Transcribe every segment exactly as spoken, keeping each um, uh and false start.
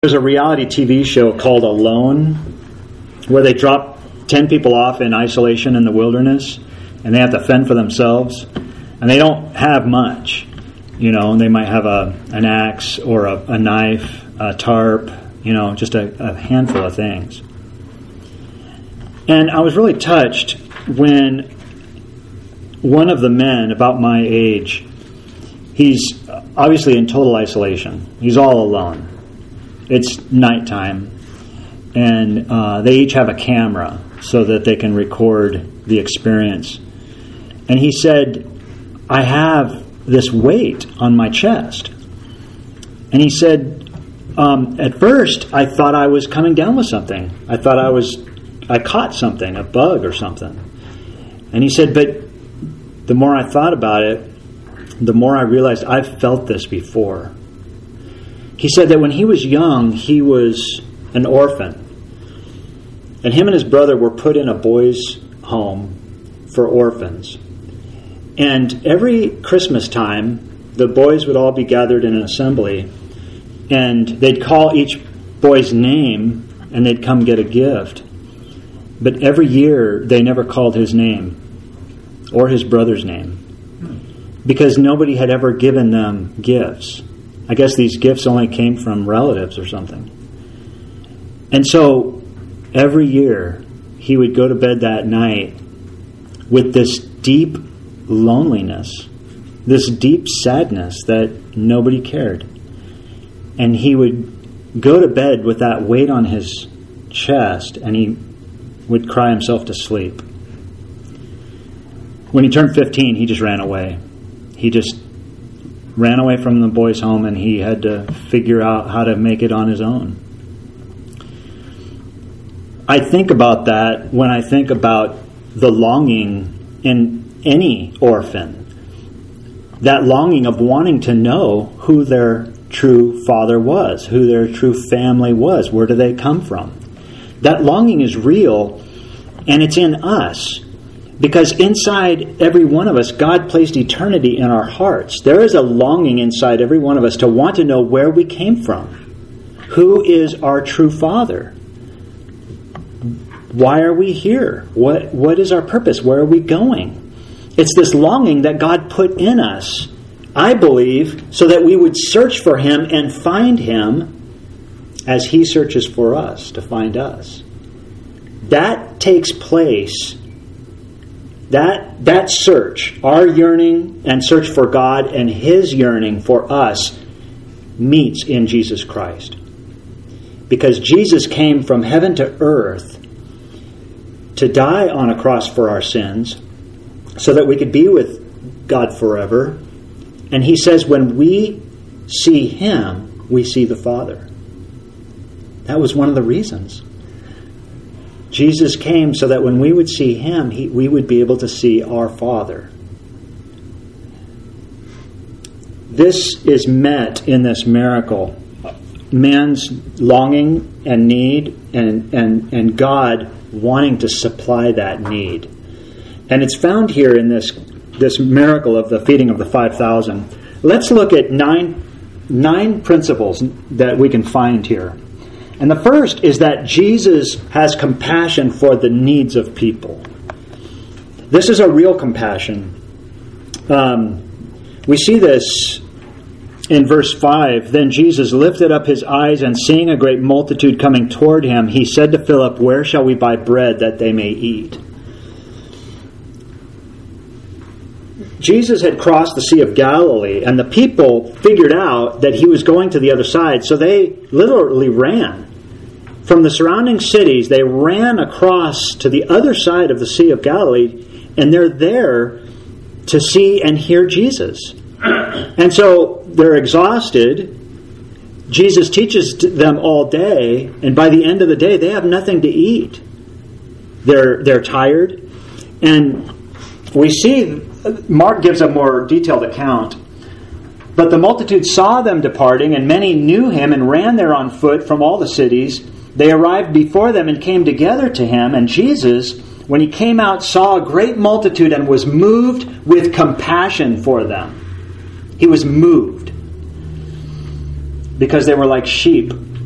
There's a reality T V show called Alone, where they drop ten people off in isolation in the wilderness, and they have to fend for themselves, and they don't have much. You know, they might have a an axe or a, a knife, a tarp, you know, just a, a handful of things. And I was really touched when one of the men about my age, he's obviously in total isolation. He's all alone. It's nighttime, and uh, they each have a camera so that they can record the experience. And he said, I have this weight on my chest. And he said, um, at first, I thought I was coming down with something. I thought I was, I caught something, a bug or something. And he said, but the more I thought about it, the more I realized I've felt this before. He said that when he was young, he was an orphan. And him and his brother were put in a boys' home for orphans. And every Christmas time, the boys would all be gathered in an assembly, and they'd call each boy's name, and they'd come get a gift. But every year, they never called his name or his brother's name, because nobody had ever given them gifts. I guess these gifts only came from relatives or something. And so every year he would go to bed that night with this deep loneliness, this deep sadness that nobody cared. And he would go to bed with that weight on his chest, and he would cry himself to sleep. When he turned fifteen, he just ran away. He just ran away from the boys' home, and he had to figure out how to make it on his own. I think about that when I think about the longing in any orphan. That longing of wanting to know who their true father was, who their true family was, where do they come from. That longing is real, and it's in us. Because inside every one of us, God placed eternity in our hearts. There is a longing inside every one of us to want to know where we came from. Who is our true Father? Why are we here? What What is our purpose? Where are we going? It's this longing that God put in us, I believe, so that we would search for Him and find Him as He searches for us to find us. That takes place. That that search, our yearning and search for God and His yearning for us, meets in Jesus Christ. Because Jesus came from heaven to earth to die on a cross for our sins so that we could be with God forever. And He says when we see Him, we see the Father. That was one of the reasons. Jesus came so that when we would see Him, he, we would be able to see our Father. This is met in this miracle. Man's longing and need, and, and, and God wanting to supply that need. And it's found here in this, this miracle of the feeding of the five thousand. Let's look at nine, nine principles that we can find here. And the first is that Jesus has compassion for the needs of people. This is a real compassion. Um, we see this in verse five. Then Jesus lifted up His eyes, and seeing a great multitude coming toward Him, He said to Philip, "Where shall we buy bread that they may eat?" Jesus had crossed the Sea of Galilee, and the people figured out that He was going to the other side, so they literally ran. From the surrounding cities, they ran across to the other side of the Sea of Galilee, and they're there to see and hear Jesus. And so they're exhausted. Jesus teaches them all day, and by the end of the day, they have nothing to eat. They're they're tired. And we see, Mark gives a more detailed account. But the multitude saw them departing, and many knew Him and ran there on foot from all the cities. They arrived before them and came together to Him, and Jesus, when He came out, saw a great multitude and was moved with compassion for them. He was moved because they were like sheep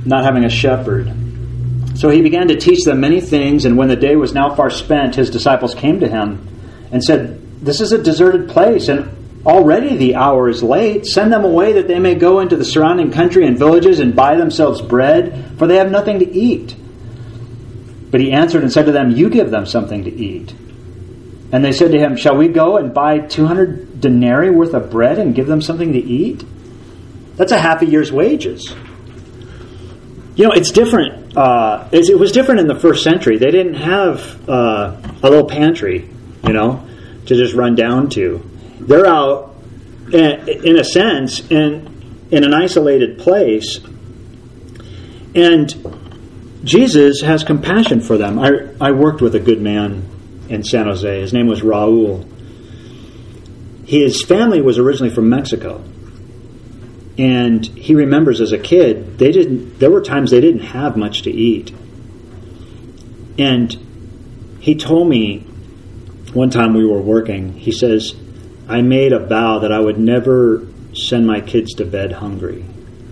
not having a shepherd. So he began to teach them many things, and when the day was now far spent, his disciples came to him and said, "This is a deserted place, and already the hour is late. Send them away that they may go into the surrounding country and villages and buy themselves bread, for they have nothing to eat." But he answered and said to them, "You give them something to eat." And they said to him, "Shall we go and buy two hundred denarii worth of bread and give them something to eat?" That's a half a year's wages. You know, it's different. Uh, it was different in the first century. They didn't have uh, a little pantry, you know, to just run down to. They're out, in a sense, in, in an isolated place. And Jesus has compassion for them. I, I worked with a good man in San Jose. His name was Raul. His family was originally from Mexico. And he remembers as a kid, they didn't. There were times they didn't have much to eat. And he told me one time we were working, he says, "I made a vow that I would never send my kids to bed hungry."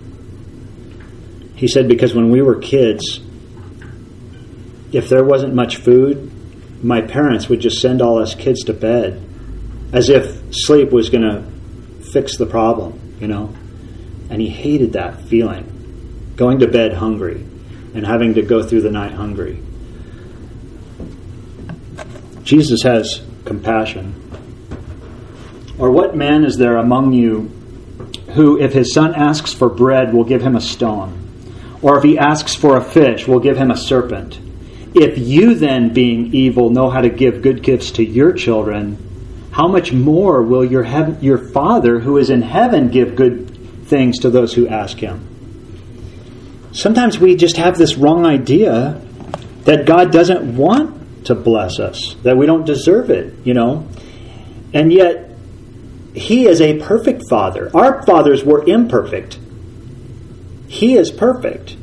He said, because when we were kids, if there wasn't much food, my parents would just send all us kids to bed as if sleep was going to fix the problem, you know. And he hated that feeling, going to bed hungry and having to go through the night hungry. Jesus has compassion. Or what man is there among you who, if his son asks for bread, will give him a stone? Or if he asks for a fish, will give him a serpent? If you then, being evil, know how to give good gifts to your children, how much more will your heaven, your Father who is in heaven give good things to those who ask him? Sometimes we just have this wrong idea that God doesn't want to bless us, that we don't deserve it, you know. And yet, he is a perfect Father. Our fathers were imperfect. He is perfect.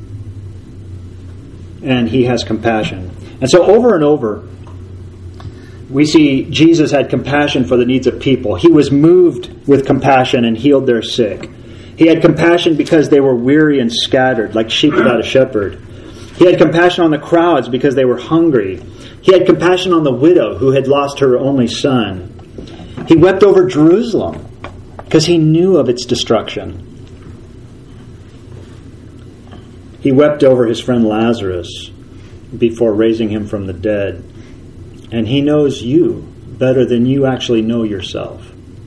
And he has compassion. And so over and over, we see Jesus had compassion for the needs of people. He was moved with compassion and healed their sick. He had compassion because they were weary and scattered, like sheep without a shepherd. He had compassion on the crowds because they were hungry. He had compassion on the widow who had lost her only son. He wept over Jerusalem because he knew of its destruction. He wept over his friend Lazarus before raising him from the dead. And he knows you better than you actually know yourself.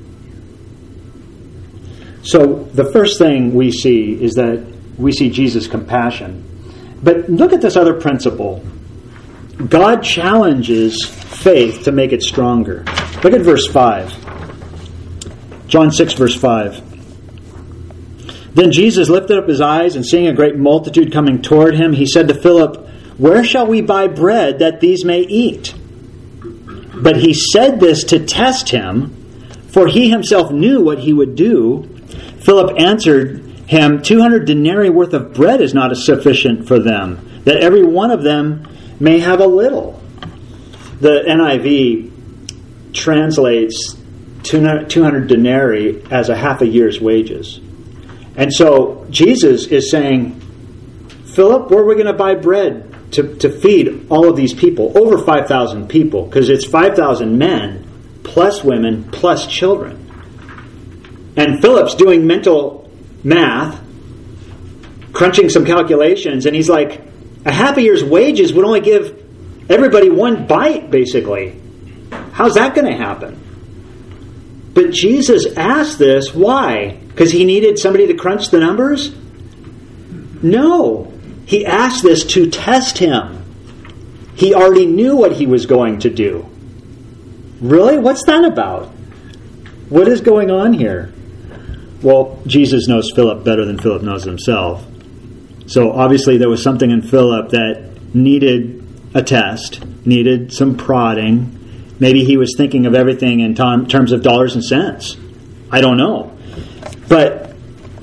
So the first thing we see is that we see Jesus' compassion. But look at this other principle. God challenges faith to make it stronger. Look at verse five. John six, verse five. Then Jesus lifted up his eyes, and seeing a great multitude coming toward him, he said to Philip, "Where shall we buy bread that these may eat?" But he said this to test him, for he himself knew what he would do. Philip answered him, two hundred denarii worth of bread is not sufficient for them, that every one of them may have a little. The N I V translates two hundred denarii as a half a year's wages. And so Jesus is saying, Philip, where are we going to buy bread to, to feed all of these people? Over five thousand people, because it's five thousand men, plus women, plus children. And Philip's doing mental math, crunching some calculations, and he's like, a half a year's wages would only give everybody one bite, basically. How's that going to happen? But Jesus asked this, why? Because he needed somebody to crunch the numbers? No. He asked this to test him. He already knew what he was going to do. Really? What's that about? What is going on here? Well, Jesus knows Philip better than Philip knows himself. So obviously there was something in Philip that needed a test, needed some prodding. Maybe he was thinking of everything in t- terms of dollars and cents. I don't know. But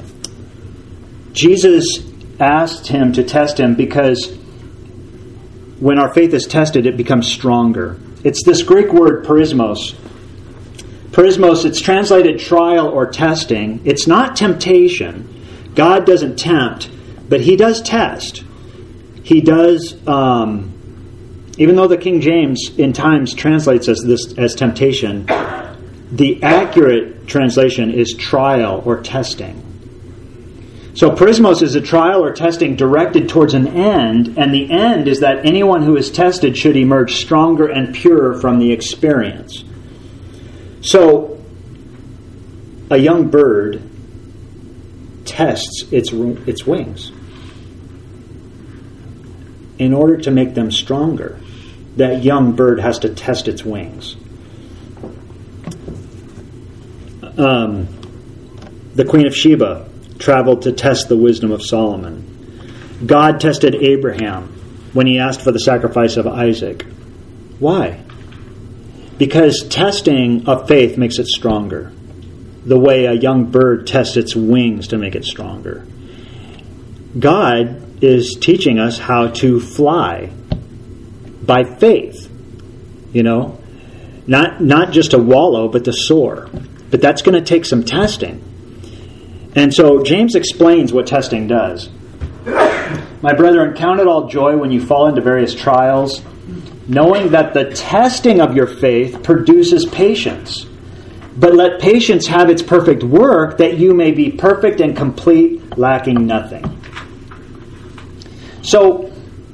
Jesus asked him to test him because when our faith is tested, it becomes stronger. It's this Greek word perismos. Perismos, it's translated trial or testing. It's not temptation. God doesn't tempt, but he does test. He does, um, even though the King James in times translates as this as temptation, the accurate translation is trial or testing. So perismos is a trial or testing directed towards an end, and the end is that anyone who is tested should emerge stronger and purer from the experience. So a young bird tests its its wings in order to make them stronger. That young bird has to test its wings. Um, the Queen of Sheba traveled to test the wisdom of Solomon. God tested Abraham when he asked for the sacrifice of Isaac. Why? Because testing of faith makes it stronger, the way a young bird tests its wings to make it stronger. God is teaching us how to fly by faith, you know, not not just to wallow, but to soar. But that's going to take some testing. And so James explains what testing does. My brethren, count it all joy when you fall into various trials, knowing that the testing of your faith produces patience. But let patience have its perfect work, that you may be perfect and complete, lacking nothing. So,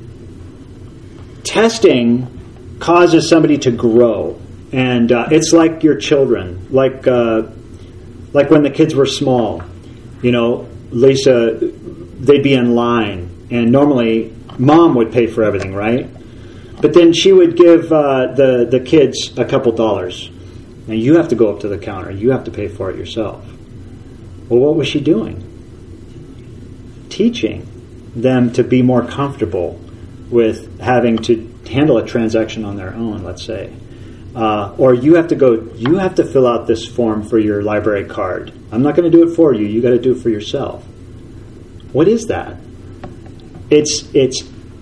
testing causes somebody to grow. And uh, it's like your children, like uh, like when the kids were small. You know, Lisa, they'd be in line, and normally mom would pay for everything, right? But then she would give uh, the, the kids a couple dollars. Now you have to go up to the counter. You have to pay for it yourself. Well, what was she doing? Teaching them to be more comfortable with having to handle a transaction on their own, let's say. Uh, or you have to go, you have to fill out this form for your library card. I'm not going to do it for you. You got to do it for yourself. What is that? It's it's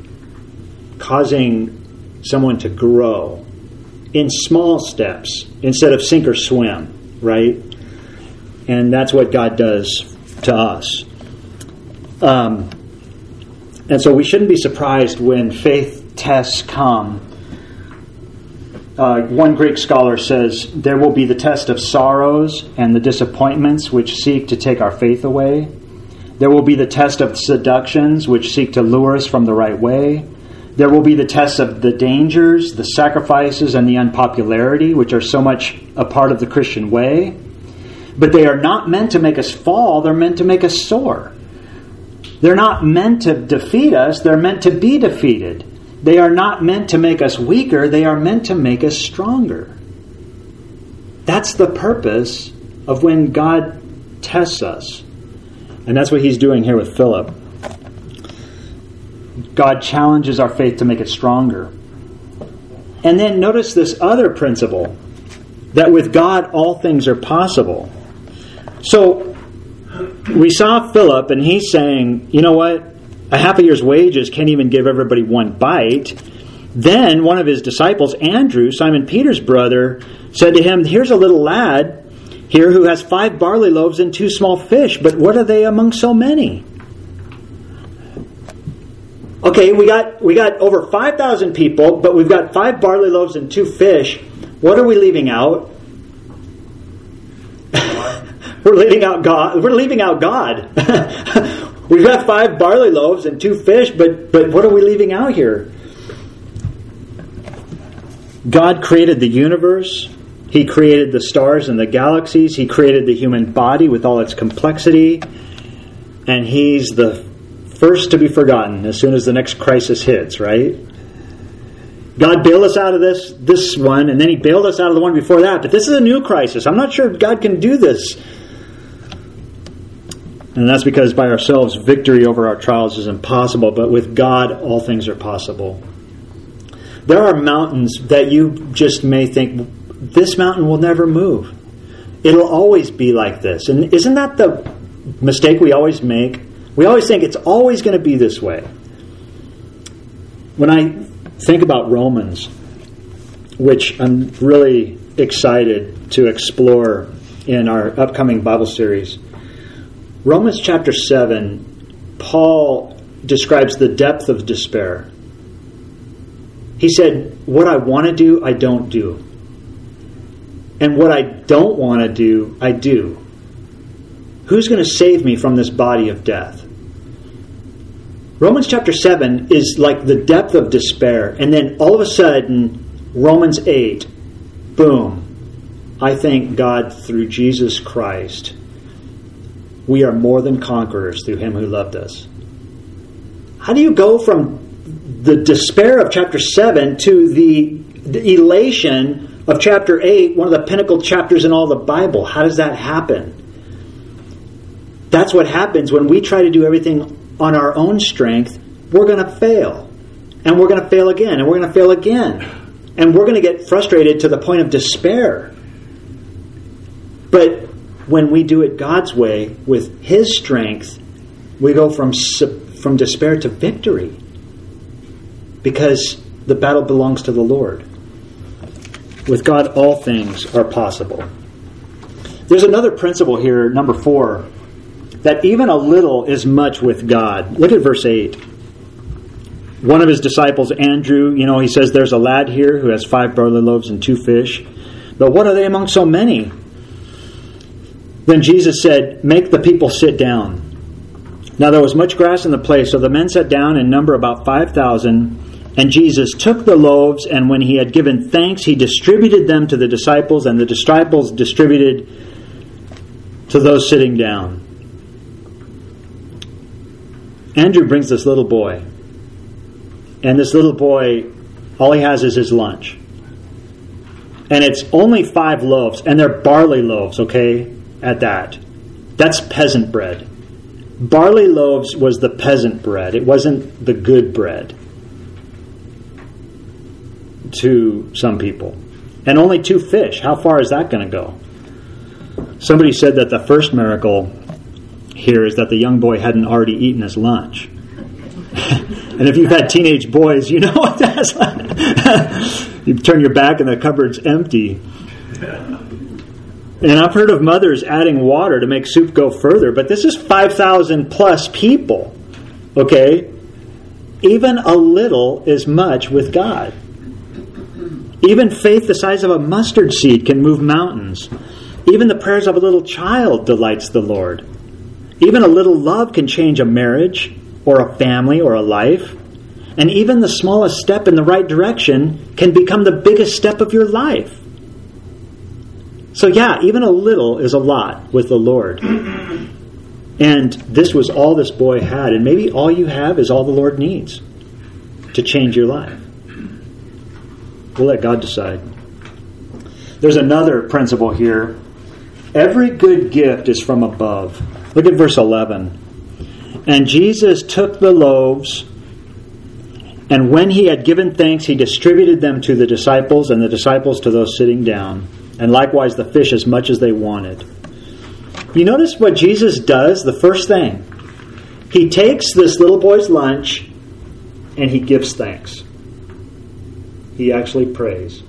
causing someone to grow in small steps instead of sink or swim, right? And that's what God does to us. Um, and so we shouldn't be surprised when faith tests come. Uh, one Greek scholar says, there will be the test of sorrows and the disappointments which seek to take our faith away. There will be the test of seductions which seek to lure us from the right way. There will be the test of the dangers, the sacrifices, and the unpopularity, which are so much a part of the Christian way. But they are not meant to make us fall, they're meant to make us soar. They're not meant to defeat us, they're meant to be defeated. They are not meant to make us weaker, they are meant to make us stronger. That's the purpose of when God tests us. And that's what he's doing here with Philip. God challenges our faith to make it stronger. And then notice this other principle, that with God all things are possible. So we saw Philip, and he's saying, you know what? A half a year's wages can't even give everybody one bite. Then one of his disciples, Andrew, Simon Peter's brother, said to him, here's a little lad here who has five barley loaves and two small fish, but what are they among so many? Okay, we got we got over five thousand people, but we've got five barley loaves and two fish. What are we leaving out? We're leaving out God. We're leaving out God. We've got five barley loaves and two fish, but but what are we leaving out here? God created the universe. He created the stars and the galaxies. He created the human body with all its complexity. And He's the first to be forgotten as soon as the next crisis hits, right? God bailed us out of this, this one, and then He bailed us out of the one before that. But this is a new crisis. I'm not sure God can do this. And that's because by ourselves, victory over our trials is impossible. But with God, all things are possible. There are mountains that you just may think, this mountain will never move. It'll always be like this. And isn't that the mistake we always make? We always think it's always going to be this way. When I think about Romans, which I'm really excited to explore in our upcoming Bible series, Romans chapter seven Paul describes the depth of despair. He said, what I want to do, I don't do. And what I don't want to do, I do. Who's going to save me from this body of death? Romans chapter seven is like the depth of despair. And then all of a sudden, Romans eight, boom. I thank God through Jesus Christ. We are more than conquerors through Him who loved us. How do you go from the despair of chapter seven to the, the elation of chapter eight, one of the pinnacle chapters in all the Bible? How does that happen? That's what happens when we try to do everything on our own strength. We're going to fail. And we're going to fail again. And we're going to fail again. And we're going to get frustrated to the point of despair. But when we do it God's way, with His strength, we go from from despair to victory. Because the battle belongs to the Lord. With God, all things are possible. There's another principle here, number four, that even a little is much with God. Look at verse eight. One of His disciples, Andrew, you know, he says, there's a lad here who has five barley loaves and two fish. But what are they among so many? Then Jesus said, make the people sit down. Now there was much grass in the place, so the men sat down in number about five thousand. And Jesus took the loaves, and when He had given thanks, He distributed them to the disciples, and the disciples distributed to those sitting down. Andrew brings this little boy. And this little boy, all he has is his lunch. And it's only five loaves, and they're barley loaves, okay, at that. That's peasant bread. Barley loaves was the peasant bread. It wasn't the good bread to some people. And only two fish. How far is that going to go? Somebody said that the first miracle here is that the young boy hadn't already eaten his lunch. And if you've had teenage boys, you know what that's like. You turn your back and the cupboard's empty. And I've heard of mothers adding water to make soup go further, but this is five thousand plus people. Okay? Even a little is much with God. Even faith the size of a mustard seed can move mountains. Even the prayers of a little child delights the Lord. Even a little love can change a marriage or a family or a life. And even the smallest step in the right direction can become the biggest step of your life. So yeah, even a little is a lot with the Lord. And this was all this boy had. And maybe all you have is all the Lord needs to change your life. We'll let God decide. There's another principle here. Every good gift is from above. Look at verse eleven. And Jesus took the loaves, and when He had given thanks, He distributed them to the disciples, and the disciples to those sitting down, and likewise the fish as much as they wanted. You notice what Jesus does? The first thing. He takes this little boy's lunch, and He gives thanks. He actually prays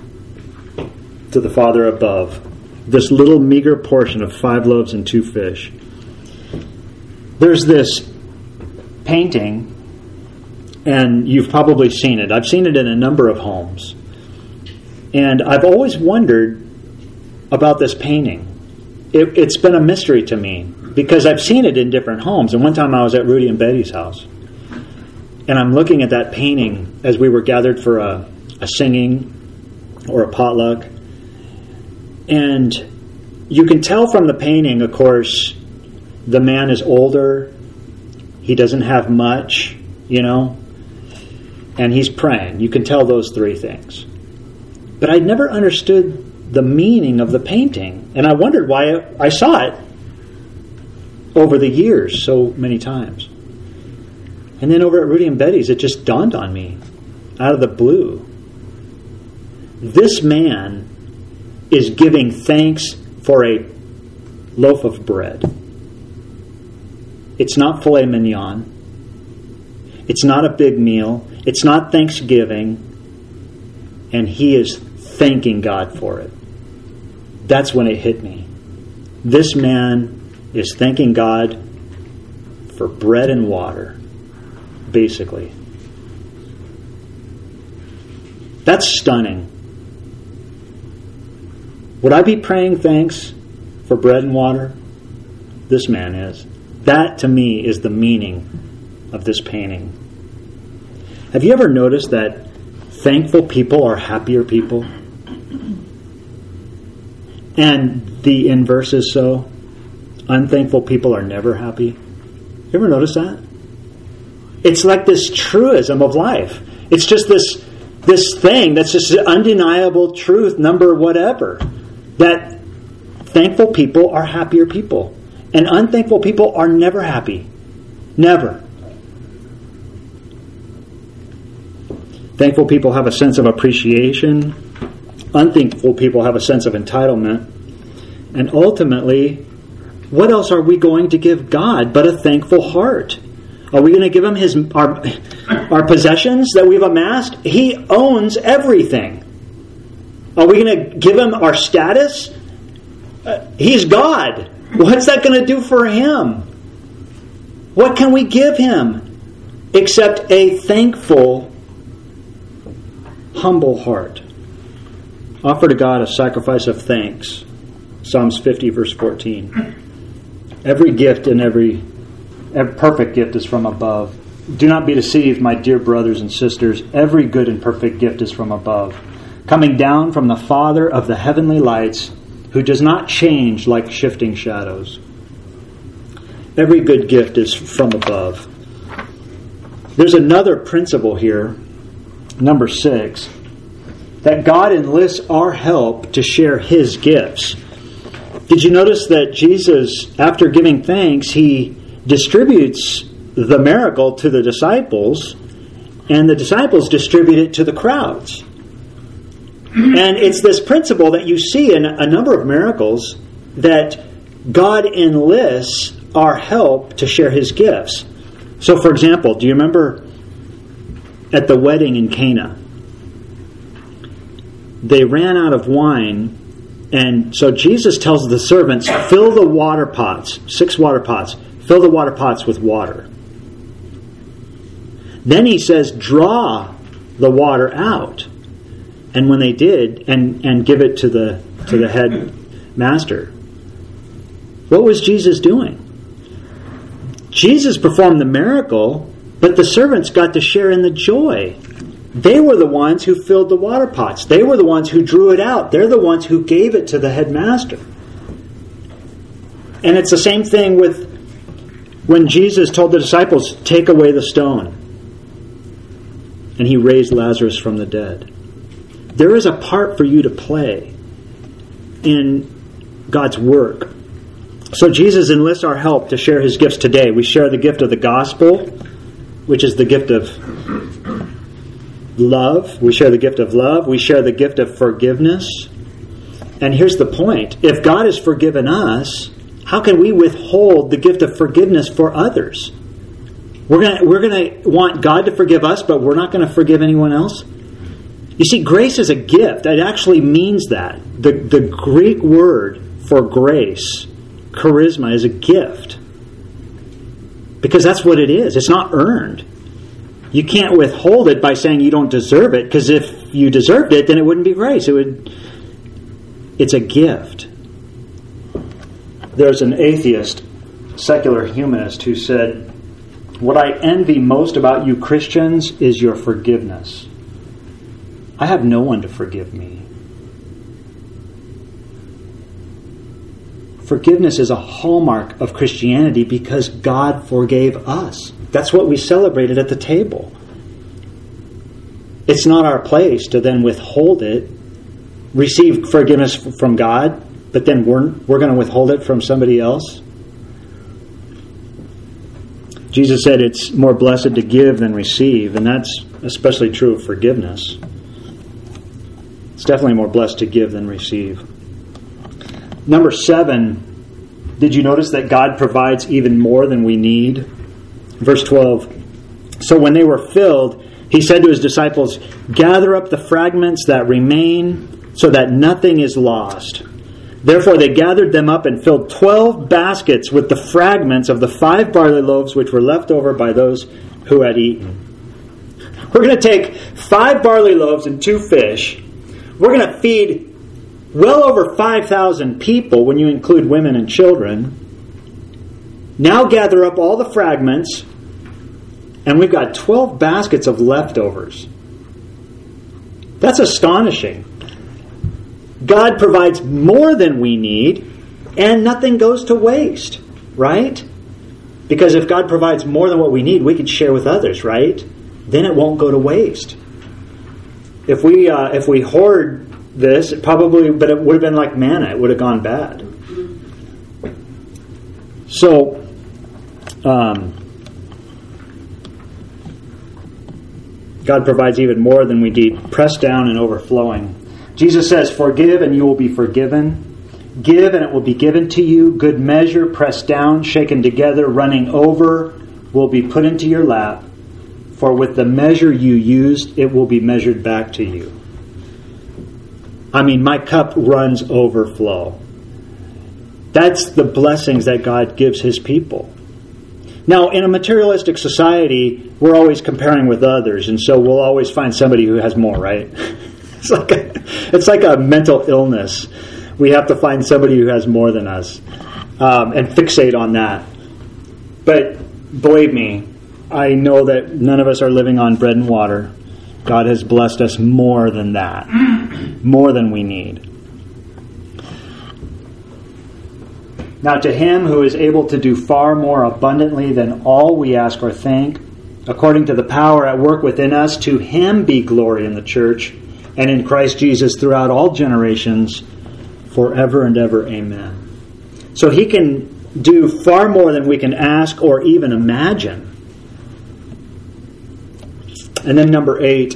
to the Father above. This little meager portion of five loaves and two fish. There's this painting, and you've probably seen it. I've seen it in a number of homes. And I've always wondered about this painting. It, it's been a mystery to me because I've seen it in different homes. And one time I was at Rudy and Betty's house. And I'm looking at that painting as we were gathered for a, a singing or a potluck. And you can tell from the painting, of course, the man is older. He doesn't have much, you know. And he's praying. You can tell those three things. But I'd never understood the meaning of the painting. And I wondered why I saw it over the years so many times. And then over at Rudy and Betty's, it just dawned on me out of the blue. This man is giving thanks for a loaf of bread. It's not filet mignon. It's not a big meal. It's not Thanksgiving. And he is thanking God for it. That's when it hit me. This man is thanking God for bread and water, basically. That's stunning. Would I be praying thanks for bread and water? This man is. That, to me, is the meaning of this painting. Have you ever noticed that thankful people are happier people? And the inverse is so. Unthankful people are never happy. You ever notice that? It's like this truism of life. It's just this this thing that's just an undeniable truth, number whatever, that thankful people are happier people. And unthankful people are never happy. Never. Thankful people have a sense of appreciation. Unthankful people have a sense of entitlement. And ultimately, what else are we going to give God but a thankful heart? Are we going to give Him his our, our possessions that we've amassed? He owns everything. Are we going to give Him our status? Uh, he's God. What's that going to do for Him? What can we give Him except a thankful, humble heart? Offer to God a sacrifice of thanks. Psalms fifty, verse fourteen. Every gift and every, every perfect gift is from above. Do not be deceived, my dear brothers and sisters. Every good and perfect gift is from above, coming down from the Father of the heavenly lights, who does not change like shifting shadows. Every good gift is from above. There's another principle here, number six, that God enlists our help to share His gifts. Did you notice that Jesus, after giving thanks, He distributes the miracle to the disciples, and the disciples distribute it to the crowds? And it's this principle that you see in a number of miracles, that God enlists our help to share His gifts. So, for example, do you remember at the wedding in Cana? They ran out of wine, and so Jesus tells the servants, fill the water pots, six water pots, fill the water pots with water. Then He says, draw the water out. And when they did, and, and give it to the to the head master, what was Jesus doing? Jesus performed the miracle, but the servants got to share in the joy. They were the ones who filled the water pots. They were the ones who drew it out. They're the ones who gave it to the headmaster. And it's the same thing with when Jesus told the disciples, take away the stone. And He raised Lazarus from the dead. There is a part for you to play in God's work. So Jesus enlists our help to share His gifts today. We share the gift of the gospel, which is the gift of love. We share the gift of love. We share the gift of forgiveness. And here's the point. If God has forgiven us, how can we withhold the gift of forgiveness for others? We're going to we're going to want God to forgive us, but we're not going to forgive anyone else? You see, grace is a gift. It actually means that. The, the Greek word for grace, charisma, is a gift. Because that's what it is. It's not earned. You can't withhold it by saying you don't deserve it, because if you deserved it, then it wouldn't be grace. It would. It's a gift. There's an atheist, secular humanist, who said, what I envy most about you Christians is your forgiveness. I have no one to forgive me. Forgiveness is a hallmark of Christianity because God forgave us. That's what we celebrated at the table. It's not our place to then withhold it, receive forgiveness from God, but then we're, we're going to withhold it from somebody else. Jesus said it's more blessed to give than receive, and that's especially true of forgiveness. It's definitely more blessed to give than receive. Number seven, did you notice that God provides even more than we need? Verse twelve, so when they were filled, He said to His disciples, gather up the fragments that remain so that nothing is lost. Therefore they gathered them up and filled twelve baskets with the fragments of the five barley loaves which were left over by those who had eaten. We're going to take five barley loaves and two fish. We're going to feed well over five thousand people when you include women and children. Now gather up all the fragments, and we've got twelve baskets of leftovers. That's astonishing. God provides more than we need, and nothing goes to waste, right? Because if God provides more than what we need, we can share with others, right? Then it won't go to waste. If we uh, if we hoard this, it probably, but it would have been like manna. It would have gone bad. So, um, God provides even more than we need, pressed down and overflowing. Jesus says, "Forgive and you will be forgiven. Give and it will be given to you. Good measure, pressed down, shaken together, running over, will be put into your lap. For with the measure you used, it will be measured back to you." I mean, my cup runs overflow. That's the blessings that God gives His people. Now, in a materialistic society, we're always comparing with others, and so we'll always find somebody who has more, right? It's like a, it's like a mental illness. We have to find somebody who has more than us um, and fixate on that. But believe me, I know that none of us are living on bread and water. God has blessed us more than that, more than we need. Now to Him who is able to do far more abundantly than all we ask or think, according to the power at work within us, to Him be glory in the church and in Christ Jesus throughout all generations, forever and ever. Amen. So He can do far more than we can ask or even imagine. And then number eight,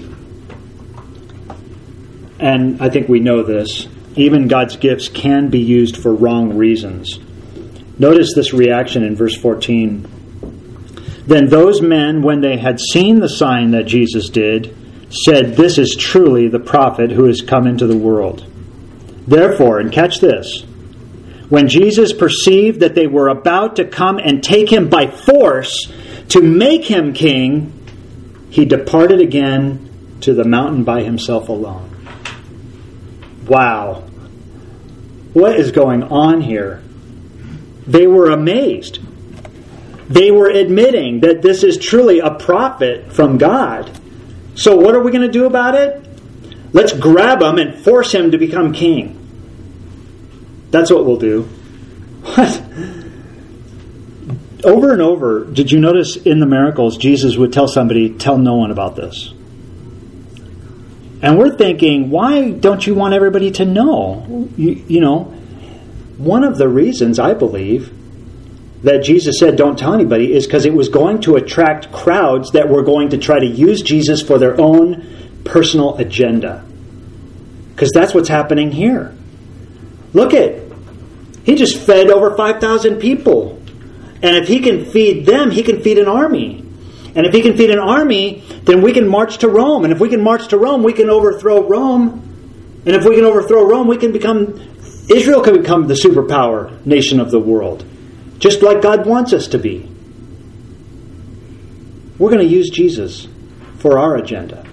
and I think we know this, even God's gifts can be used for wrong reasons. Notice this reaction in verse fourteen. Then those men, when they had seen the sign that Jesus did, said, "This is truly the prophet who has come into the world." Therefore, and catch this, when Jesus perceived that they were about to come and take Him by force to make Him king, He departed again to the mountain by Himself alone. Wow. What is going on here? They were amazed. They were admitting that this is truly a prophet from God. So what are we going to do about it? Let's grab him and force him to become king. That's what we'll do. What? Over and over, did you notice in the miracles, Jesus would tell somebody, tell no one about this. And we're thinking, why don't you want everybody to know? You, you know, one of the reasons I believe that Jesus said don't tell anybody is because it was going to attract crowds that were going to try to use Jesus for their own personal agenda. Because that's what's happening here. Look at, he just fed over five thousand people. And if he can feed them, he can feed an army. And if he can feed an army, then we can march to Rome. And if we can march to Rome, we can overthrow Rome. And if we can overthrow Rome, we can become, Israel can become the superpower nation of the world. Just like God wants us to be. We're going to use Jesus for our agenda.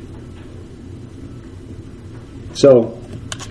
So,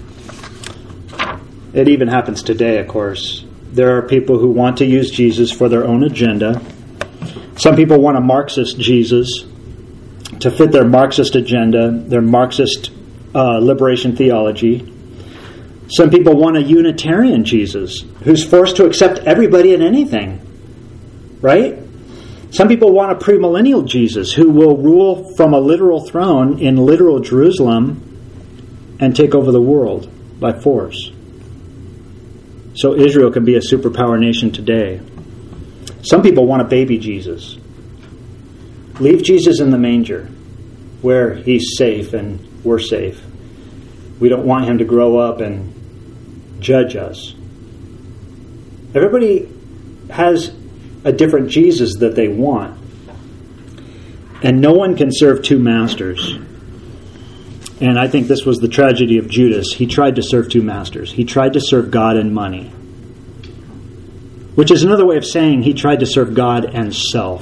it even happens today, of course. There are people who want to use Jesus for their own agenda. Some people want a Marxist Jesus to fit their Marxist agenda, their Marxist uh, liberation theology. Some people want a Unitarian Jesus who's forced to accept everybody and anything. Right? Some people want a premillennial Jesus who will rule from a literal throne in literal Jerusalem and take over the world by force. So Israel can be a superpower nation today. Some people want a baby Jesus. Leave Jesus in the manger where he's safe and we're safe. We don't want him to grow up and judge us. Everybody has a different Jesus that they want. And no one can serve two masters. And I think this was the tragedy of Judas. He tried to serve two masters. He tried to serve God and money, which is another way of saying he tried to serve God and self.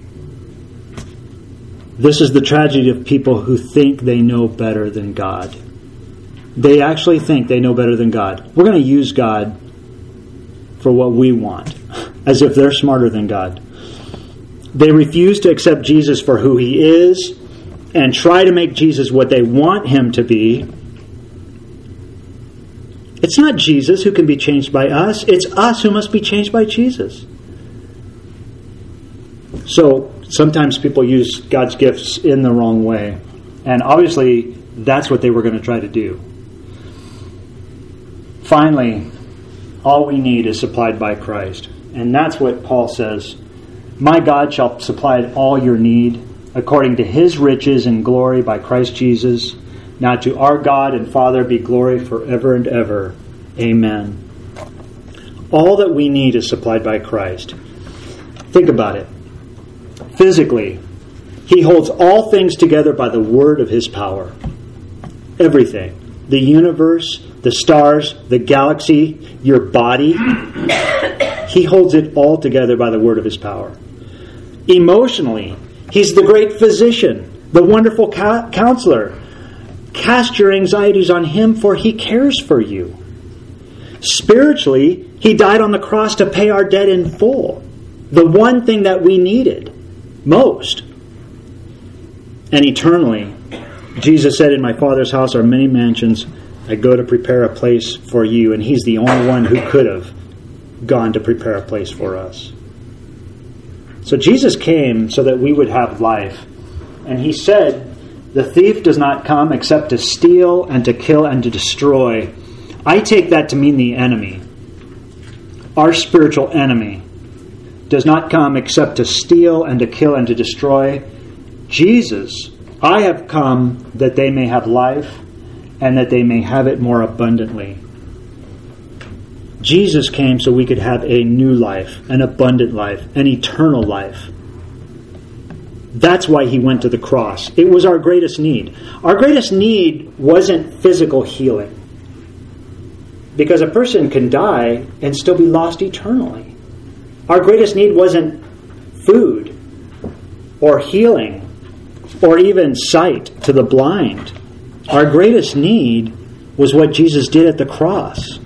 This is the tragedy of people who think they know better than God. They actually think they know better than God. We're going to use God for what we want, as if they're smarter than God. They refuse to accept Jesus for who he is and try to make Jesus what they want him to be. It's not Jesus who can be changed by us. It's us who must be changed by Jesus. So sometimes people use God's gifts in the wrong way. And obviously, that's what they were going to try to do. Finally, all we need is supplied by Christ. And that's what Paul says. My God shall supply all your need according to his riches and glory by Christ Jesus. Now to our God and Father be glory forever and ever. Amen. All that we need is supplied by Christ. Think about it. Physically, he holds all things together by the word of his power. Everything. The universe, the stars, the galaxy, your body. He holds it all together by the word of his power. Emotionally, he's the great physician, the wonderful ca- counselor. Cast your anxieties on him, for he cares for you. Spiritually, he died on the cross to pay our debt in full. The one thing that we needed most. And eternally, Jesus said, in my Father's house are many mansions. I go to prepare a place for you. And he's the only one who could have gone to prepare a place for us. So Jesus came so that we would have life. And he said, the thief does not come except to steal and to kill and to destroy. I take that to mean the enemy. Our spiritual enemy does not come except to steal and to kill and to destroy. Jesus, I have come that they may have life and that they may have it more abundantly. Jesus came so we could have a new life, an abundant life, an eternal life. That's why he went to the cross. It was our greatest need. Our greatest need wasn't physical healing. Because a person can die and still be lost eternally. Our greatest need wasn't food or healing or even sight to the blind. Our greatest need was what Jesus did at the cross.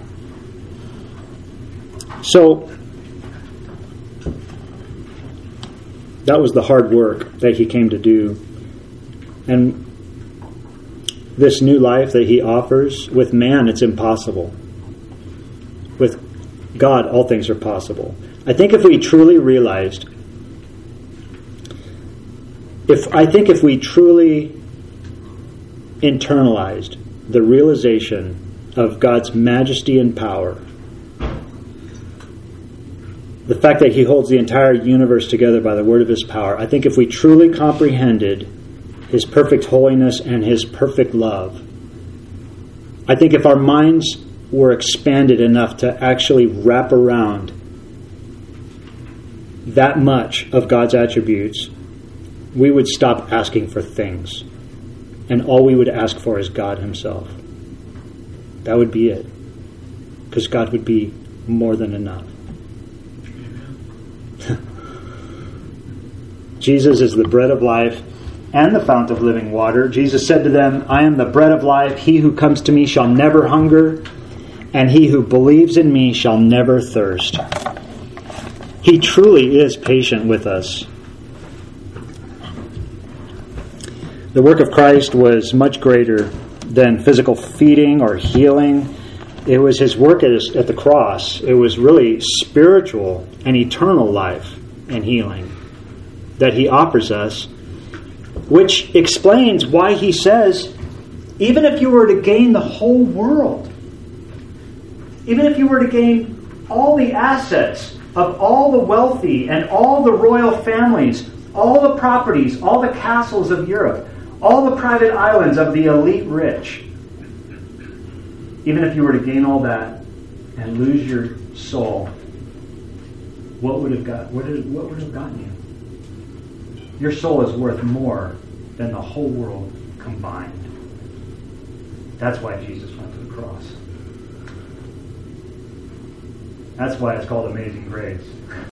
So, that was the hard work that he came to do. And this new life that he offers, with man, it's impossible. With God, all things are possible. I think if we truly realized, if I think if we truly internalized the realization of God's majesty and power, the fact that he holds the entire universe together by the word of his power, I think if we truly comprehended his perfect holiness and his perfect love, I think if our minds were expanded enough to actually wrap around that much of God's attributes, we would stop asking for things. And all we would ask for is God himself. That would be it. Because God would be more than enough. Jesus is the bread of life and the fount of living water. Jesus said to them, I am the bread of life. He who comes to me shall never hunger, and he who believes in me shall never thirst. He truly is patient with us. The work of Christ was much greater than physical feeding or healing. It was his work at, his, at the cross. It was really spiritual and eternal life and healing that he offers us, which explains why he says, even if you were to gain the whole world, even if you were to gain all the assets of all the wealthy and all the royal families, all the properties, all the castles of Europe, all the private islands of the elite rich, even if you were to gain all that and lose your soul, what would have got? What, did, what would have gotten you? Your soul is worth more than the whole world combined. That's why Jesus went to the cross. That's why it's called Amazing Grace.